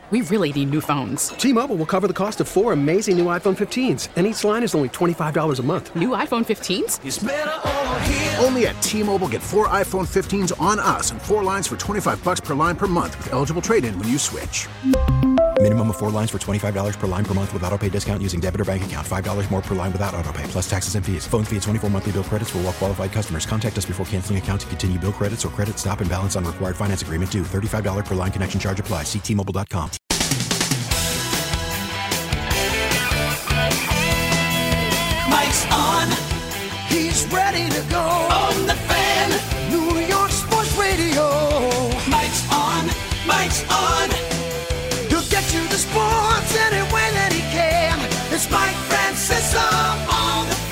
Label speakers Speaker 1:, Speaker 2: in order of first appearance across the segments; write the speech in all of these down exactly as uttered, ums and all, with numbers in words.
Speaker 1: We really need new phones.
Speaker 2: T-Mobile will cover the cost of four amazing new iPhone fifteens, and each line is only twenty-five dollars a month.
Speaker 1: New iPhone fifteens?
Speaker 3: It's better over here.
Speaker 4: Only at T-Mobile, get four iPhone fifteens on us and four lines for twenty-five dollars per line per month with eligible trade-in when you switch.
Speaker 5: Minimum of four lines for twenty-five dollars per line per month with autopay discount using debit or bank account. five dollars more per line without autopay, plus taxes and fees. Phone fee at twenty-four monthly bill credits for well-qualified customers. Contact us before canceling account to continue bill credits or credit stop and balance on required finance agreement due. thirty-five dollars per line connection charge applies. See T Mobile dot com.
Speaker 3: Mike's on.
Speaker 6: He's ready to go.
Speaker 3: On the Fan.
Speaker 6: New York Sports Radio.
Speaker 3: Mike's on. Mike's on.
Speaker 6: He'll get you the sports any way that he can. It's Mike Francesa
Speaker 3: on the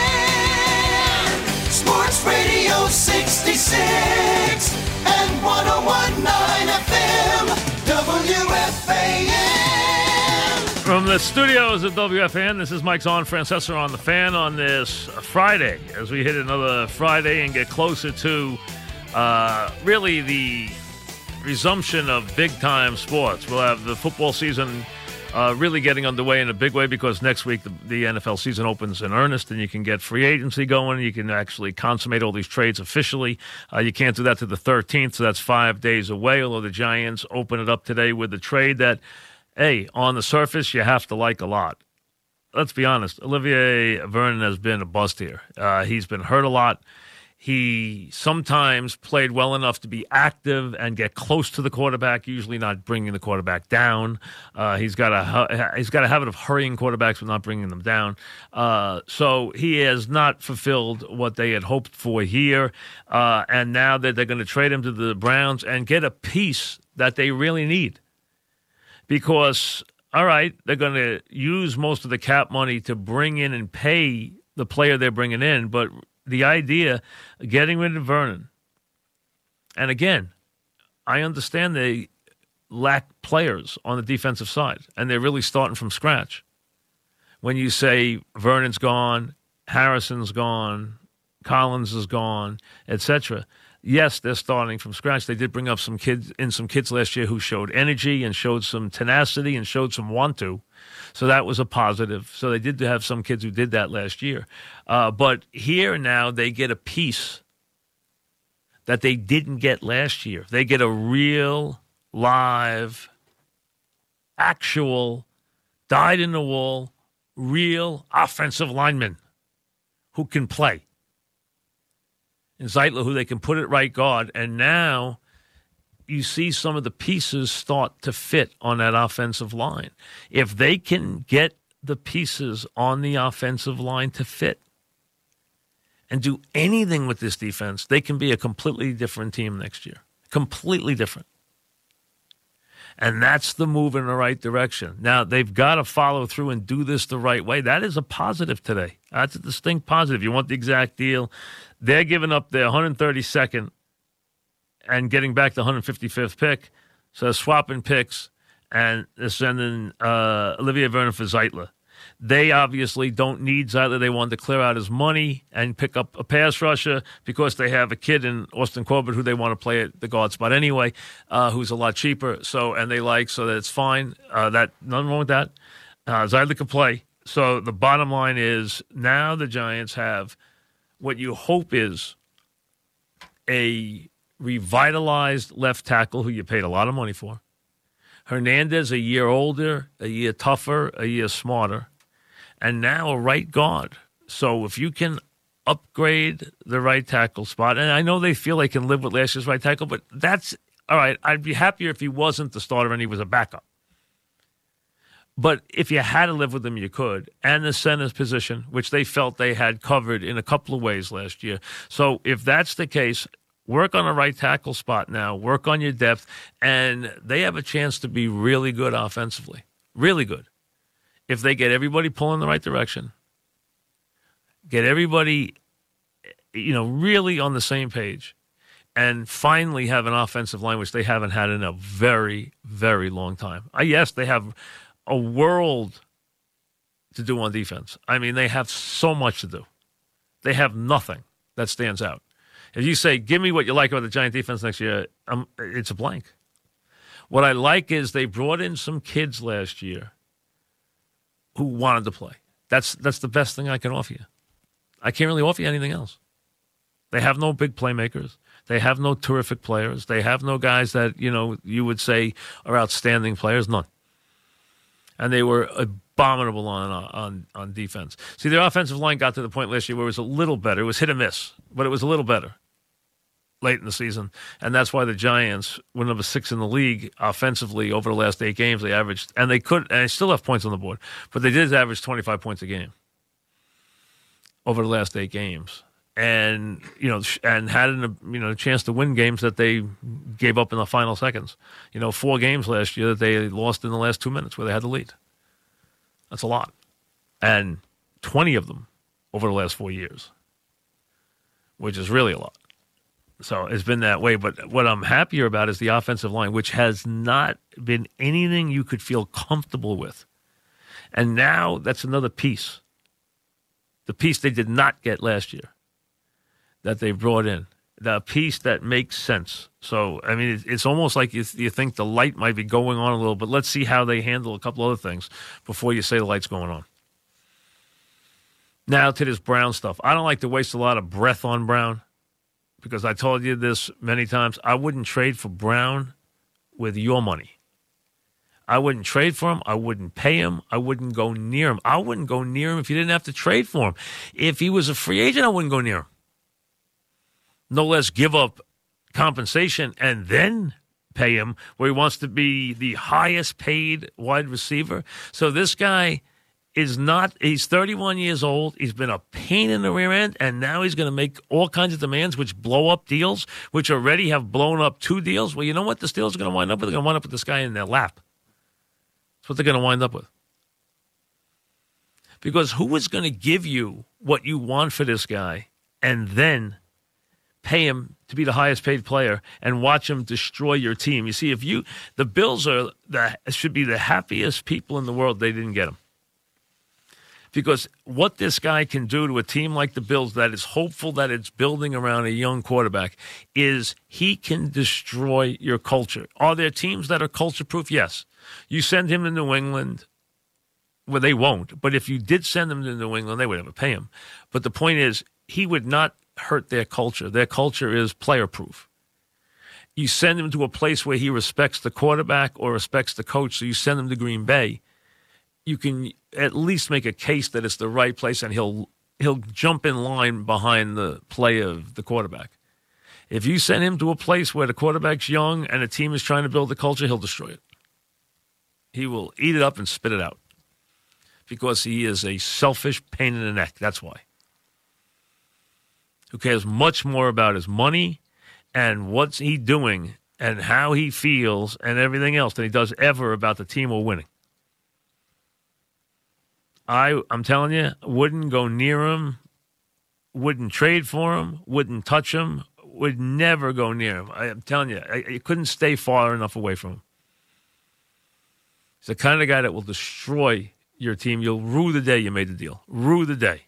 Speaker 3: Fan. Sports Radio sixty-six and one oh one point nine F M. W F A N.
Speaker 7: From the studios of W F A N, this is Mike's on Francesa on the Fan on this Friday, as we hit another Friday and get closer to uh, really the resumption of big-time sports. We'll have the football season uh, really getting underway in a big way because next week the, the N F L season opens in earnest and you can get free agency going. You can actually consummate all these trades officially. Uh, you can't do that to the thirteenth, so that's five days away, although the Giants open it up today with a trade that, hey, on the surface, you have to like a lot. Let's be honest. Olivier Vernon has been a bust here. Uh, he's been hurt a lot. He sometimes played well enough to be active and get close to the quarterback, usually not bringing the quarterback down. Uh, he's got a he's got a habit of hurrying quarterbacks but not bringing them down. Uh, so he has not fulfilled what they had hoped for here. Uh, and now that they're going to trade him to the Browns and get a piece that they really need. Because, all right, they're going to use most of the cap money to bring in and pay the player they're bringing in, but the idea of getting rid of Vernon, and again, I understand they lack players on the defensive side, and they're really starting from scratch. When you say Vernon's gone, Harrison's gone, Collins is gone, et cetera, yes, they're starting from scratch. They did bring up some kids in some kids last year who showed energy and showed some tenacity and showed some want to. So that was a positive. So they did have some kids who did that last year. Uh, but here now they get a piece that they didn't get last year. They get a real, live, actual, dyed-in-the-wool, real offensive lineman who can play. And Zeitler, who they can put at right guard. And now you see some of the pieces start to fit on that offensive line. If they can get the pieces on the offensive line to fit and do anything with this defense, they can be a completely different team next year. Completely different. And that's the move in the right direction. Now, they've got to follow through and do this the right way. That is a positive today. That's a distinct positive. You want the exact deal. They're giving up their one hundred thirty-second and getting back the one hundred fifty-fifth pick. So they're swapping picks, and they're sending uh, Olivier Vernon for Zeitler. They obviously don't need Zeitler. They wanted to clear out his money and pick up a pass rusher because they have a kid in Austin Corbett who they want to play at the guard spot anyway, uh, who's a lot cheaper. So and they like so that it's fine. Uh, that nothing wrong with that. Uh, Zeitler can play. So the bottom line is now the Giants have what you hope is a revitalized left tackle who you paid a lot of money for. Hernandez, a year older, a year tougher, a year smarter. And now a right guard. So if you can upgrade the right tackle spot, and I know they feel they can live with last year's right tackle, but that's, all right, I'd be happier if he wasn't the starter and he was a backup. But if you had to live with him, you could. And the center's position, which they felt they had covered in a couple of ways last year. So if that's the case, work on a right tackle spot now. Work on your depth. And they have a chance to be really good offensively. Really good. If they get everybody pulling in the right direction. Get everybody, you know, really on the same page. And finally have an offensive line, which they haven't had in a very, very long time. Uh, yes, they have a world to do on defense. I mean, they have so much to do. They have nothing that stands out. If you say, give me what you like about the Giant defense next year, um, it's a blank. What I like is they brought in some kids last year who wanted to play. That's that's the best thing I can offer you. I can't really offer you anything else. They have no big playmakers. They have no terrific players. They have no guys that, you know, you would say are outstanding players. None. And they were abominable on on on defense. See, their offensive line got to the point last year where it was a little better. It was hit or miss, but it was a little better late in the season. And that's why the Giants were number six in the league offensively over the last eight games. They averaged, and they could, and they still have points on the board, but they did average twenty-five points a game over the last eight games. And, you know, and had an, you know, a chance to win games that they gave up in the final seconds. You know, four games last year that they lost in the last two minutes where they had the lead. That's a lot. And twenty of them over the last four years, which is really a lot. So it's been that way. But what I'm happier about is the offensive line, which has not been anything you could feel comfortable with. And now that's another piece. The piece they did not get last year that they brought in. The piece that makes sense. So, I mean, it's almost like you, you think the light might be going on a little, but let's see how they handle a couple other things before you say the light's going on. Now to this Brown stuff. I don't like to waste a lot of breath on Brown because I told you this many times. I wouldn't trade for Brown with your money. I wouldn't trade for him. I wouldn't pay him. I wouldn't go near him. I wouldn't go near him if you didn't have to trade for him. If he was a free agent, I wouldn't go near him. No less give up compensation and then pay him where he wants to be the highest paid wide receiver. So this guy is not, he's thirty-one years old. He's been a pain in the rear end, and now he's going to make all kinds of demands which blow up deals, which already have blown up two deals. Well, you know what the Steelers are going to wind up with? They're going to wind up with this guy in their lap. That's what they're going to wind up with. Because who is going to give you what you want for this guy and then pay him to be the highest paid player and watch him destroy your team? You see, if you, the Bills are the, should be the happiest people in the world they didn't get him. Because what this guy can do to a team like the Bills that is hopeful that it's building around a young quarterback is he can destroy your culture. Are there teams that are culture-proof? Yes. You send him to New England, well, they won't. But if you did send him to New England, they would never pay him. But the point is, he would not hurt their culture. Their culture is player-proof. You send him to a place where he respects the quarterback or respects the coach, so you send him to Green Bay, you can at least make a case that it's the right place and he'll he'll jump in line behind the play of the quarterback. If you send him to a place where the quarterback's young and a team is trying to build the culture, he'll destroy it. He will eat it up and spit it out because he is a selfish pain in the neck. That's why. Who cares much more about his money and what's he doing and how he feels and everything else than he does ever about the team or winning. I, I'm telling you, wouldn't go near him, wouldn't trade for him, wouldn't touch him, would never go near him. I, I'm telling you, I, I couldn't stay far enough away from him. He's the kind of guy that will destroy your team. You'll rue the day you made the deal. Rue the day.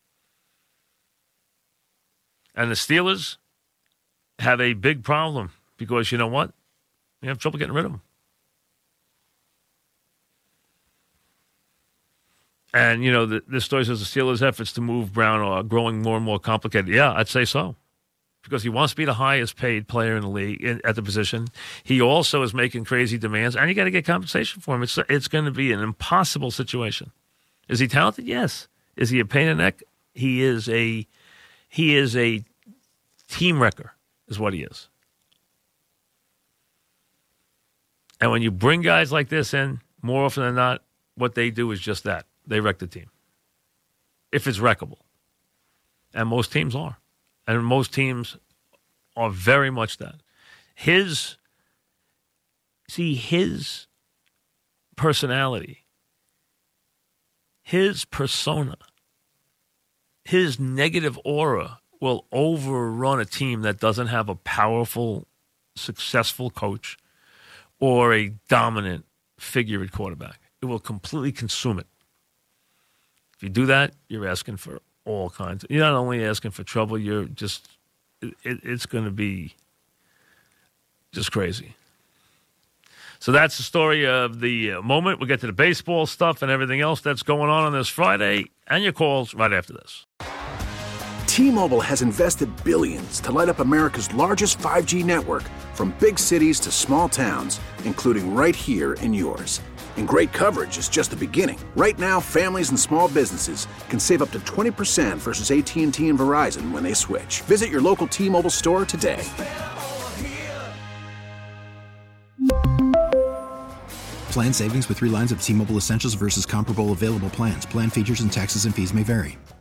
Speaker 7: And the Steelers have a big problem because you know what? You have trouble getting rid of them. And, you know, the, this story says the Steelers' efforts to move Brown are growing more and more complicated. Yeah, I'd say so. Because he wants to be the highest paid player in the league in, at the position. He also is making crazy demands, and you got to get compensation for him. It's it's going to be an impossible situation. Is he talented? Yes. Is he a pain in the neck? He is a he is a team wrecker, is what he is. And when you bring guys like this in, more often than not, what they do is just that. They wreck the team. If it's wreckable. And most teams are. And most teams are very much that. His, see, his personality, his persona, his negative aura will overrun a team that doesn't have a powerful, successful coach or a dominant figure at quarterback. It will completely consume it. If you do that, you're asking for all kinds. You're not only asking for trouble, you're just, it, it's going to be just crazy. So that's the story of the uh, moment. We'll get to the baseball stuff and everything else that's going on on this Friday, and your calls right after this.
Speaker 4: T-Mobile has invested billions to light up America's largest five G network, from big cities to small towns, including right here in yours. And great coverage is just the beginning. Right now, families and small businesses can save up to twenty percent versus A T and T and Verizon when they switch. Visit your local T-Mobile store today.
Speaker 5: Plan savings with three lines of T-Mobile Essentials versus comparable available plans. Plan features and taxes and fees may vary.